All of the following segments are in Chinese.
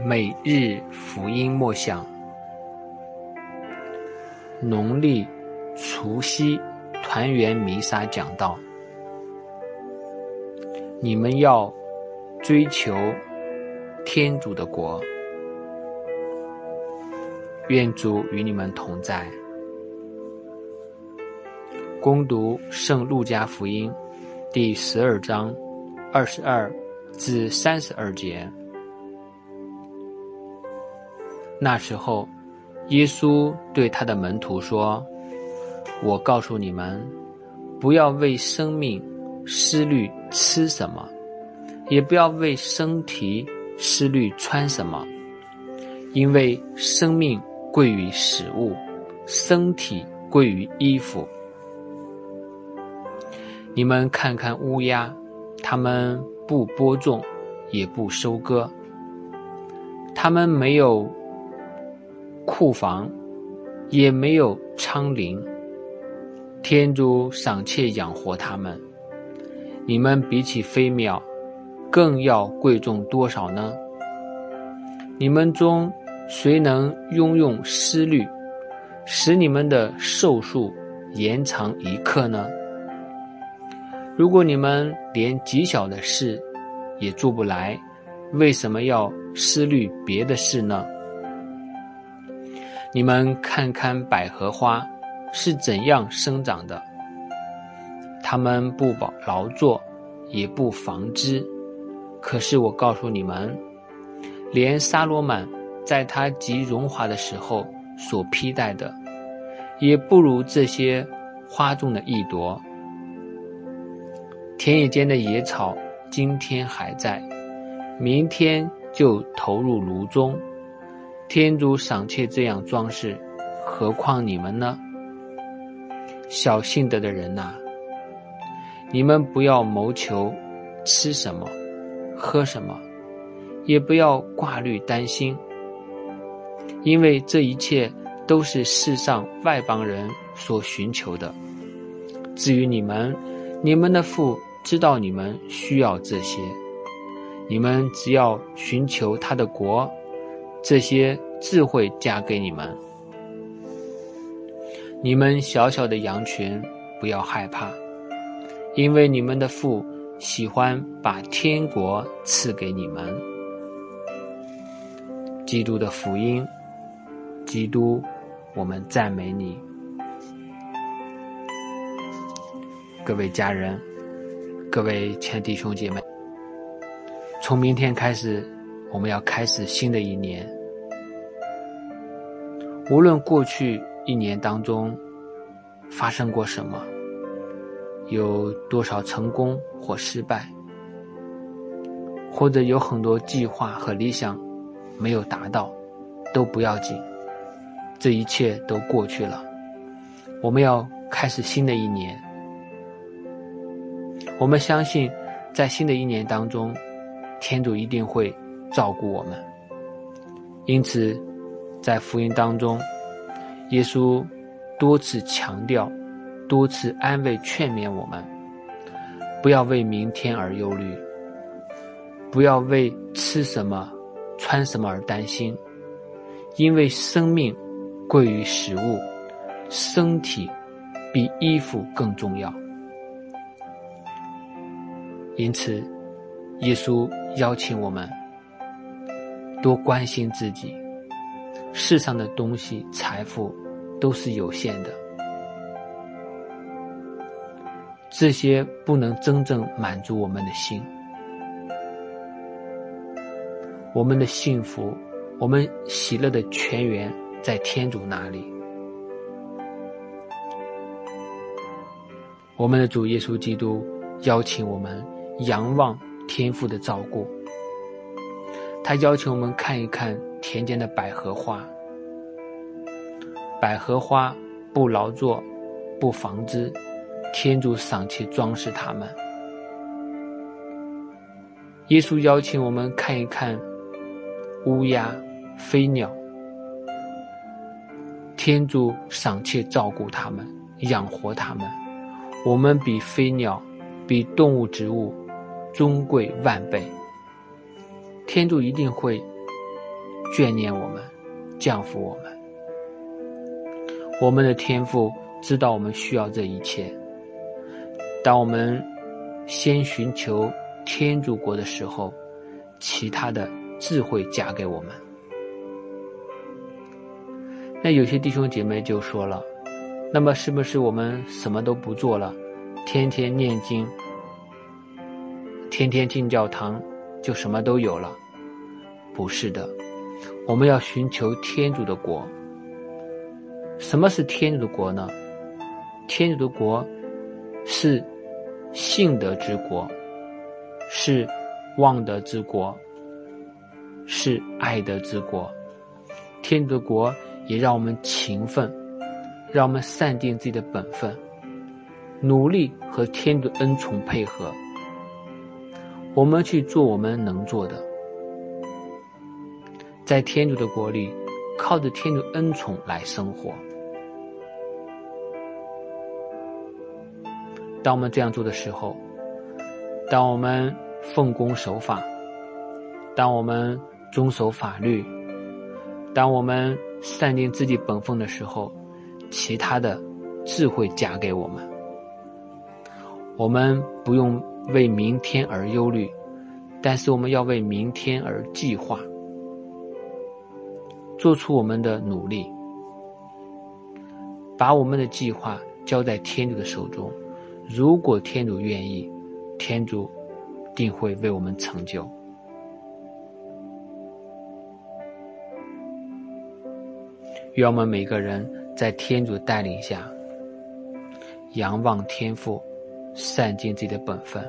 每日福音默想，农历除夕团圆弥撒讲道。你们要追求天主的国，愿主与你们同在。恭读圣路加福音第12章22至32节。那时候，耶稣对他的门徒说：我告诉你们，不要为生命思虑吃什么，也不要为身体思虑穿什么，因为生命贵于食物，身体贵于衣服。你们看看乌鸦，它们不播种，也不收割，它们没有库房，也没有仓廪，天主赏妾养活它们，你们比起飞鸟更要贵重多少呢？你们中谁能用思虑使你们的寿数延长1刻呢？如果你们连极小的事也做不来，为什么要思虑别的事呢？你们看看百合花是怎样生长的，它们不劳作，也不纺织，可是我告诉你们，连撒罗满在他极荣华的时候所披戴的，也不如这些花中的一朵。田野间的野草今天还在，明天就投入炉中。天主赏妾这样装饰，何况你们呢？小信德的人啊，你们不要谋求吃什么喝什么，也不要挂虑担心，因为这一切都是世上外邦人所寻求的。至于你们，你们的父知道你们需要这些，你们只要寻求他的国，这些自会加给你们。你们小小的羊群，不要害怕，因为你们的父喜欢把天国赐给你们。基督的福音，基督，我们赞美你。各位家人，各位亲爱的弟兄姐妹，从明天开始，我们要开始新的一年。无论过去1年当中发生过什么，有多少成功或失败，或者有很多计划和理想没有达到，都不要紧，这一切都过去了。我们要开始新的一年。我们相信在新的一年当中，天主一定会照顾我们。因此在福音当中，耶稣多次强调，多次安慰劝勉我们，不要为明天而忧虑，不要为吃什么穿什么而担心，因为生命贵于食物，身体比衣服更重要。因此耶稣邀请我们多关心自己。世上的东西财富都是有限的，这些不能真正满足我们的心。我们的幸福，我们喜乐的泉源在天主那里。我们的主耶稣基督邀请我们仰望天父的照顾，他邀请我们看一看田间的百合花。百合花不劳作，不纺织，天主赏妾装饰它们。耶稣邀请我们看一看乌鸦、飞鸟，天主赏妾照顾它们，养活它们。我们比飞鸟，比动物植物尊贵万倍。天主一定会眷念我们，降福我们。我们的天父知道我们需要这一切，当我们先寻求天主国的时候，其他的智慧加给我们。那有些弟兄姐妹就说了，那么是不是我们什么都不做了，天天念经，天天进教堂，就什么都有了？不是的，我们要寻求天主的国。什么是天主的国呢？天主的国是信德之国，是望德之国，是爱德之国。天主的国也让我们勤奋，让我们善尽自己的本分，努力和天主恩宠配合，我们去做我们能做的。在天主的国里，靠着天主恩宠来生活。当我们这样做的时候，当我们奉公守法，当我们遵守法律，当我们善尽自己本分的时候，其他的智慧加给我们。我们不用为明天而忧虑，但是我们要为明天而计划，做出我们的努力，把我们的计划交在天主的手中。如果天主愿意，天主定会为我们成就。愿我们每个人在天主的带领下，仰望天父，善尽自己的本分。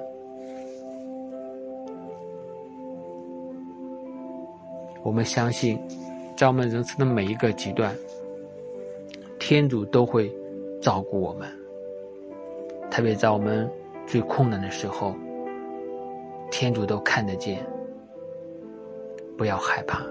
我们相信，在我们人生的每一个阶段，天主都会照顾我们，特别在我们最困难的时候，天主都看得见。不要害怕，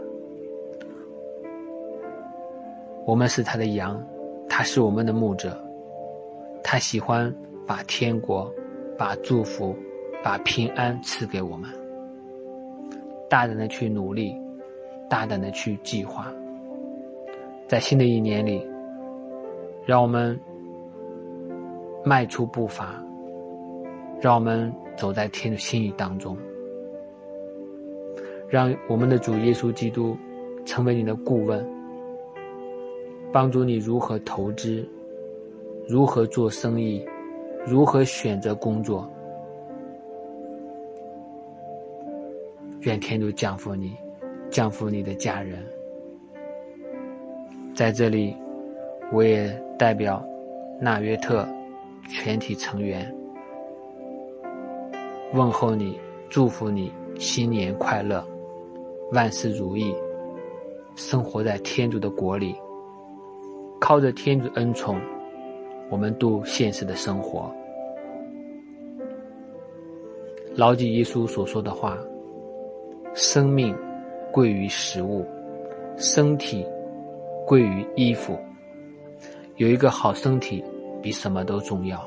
我们是他的羊，他是我们的牧者，他喜欢把天国、把祝福、把平安赐给我们。大胆的去努力，大胆的去计划，在新的一年里，让我们迈出步伐，让我们走在天的心意当中，让我们的主耶稣基督成为你的顾问，帮助你如何投资，如何做生意，如何选择工作。愿天主降福你，降福你的家人。在这里，我也代表纳约特全体成员问候你，祝福你新年快乐，万事如意，生活在天主的国里，靠着天主恩宠，我们度现实的生活。牢记耶稣所说的话，生命贵于食物，身体贵于衣服。有一个好身体比什么都重要。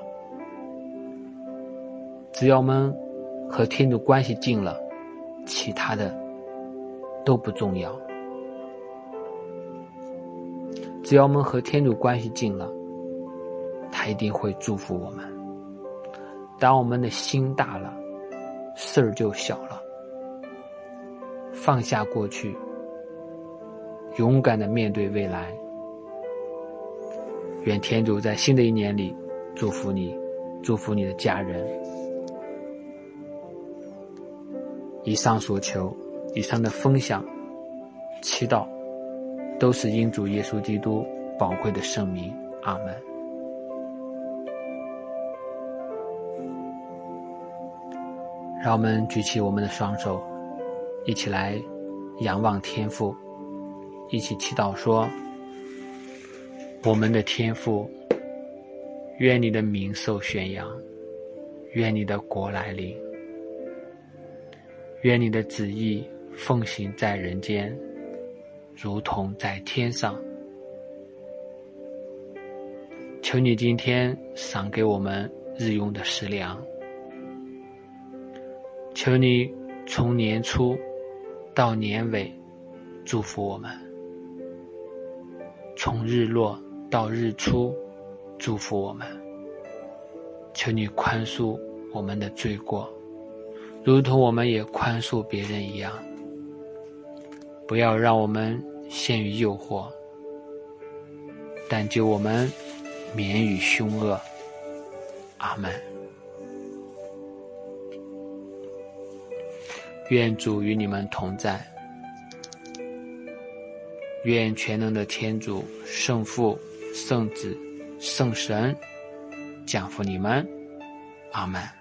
只要我们和天主关系近了，其他的都不重要。只要我们和天主关系近了，他一定会祝福我们。当我们的心大了，事儿就小了。放下过去，勇敢地面对未来。愿天主在新的一年里祝福你，祝福你的家人。以上所求，以上的分享、祈祷，都是因主耶稣基督宝贵的圣名。阿们。让我们举起我们的双手，一起来仰望天父，一起祈祷说：我们的天父，愿你的名受宣扬，愿你的国来临，愿你的旨意奉行在人间，如同在天上。求你今天赏给我们日用的食粮，求你从年初到年尾祝福我们，从日落到日出祝福我们。求你宽恕我们的罪过，如同我们也宽恕别人一样。不要让我们陷于诱惑，但救我们免于凶恶。阿们。愿主与你们同在，愿全能的天主、圣父、圣子、圣神降福你们。阿们。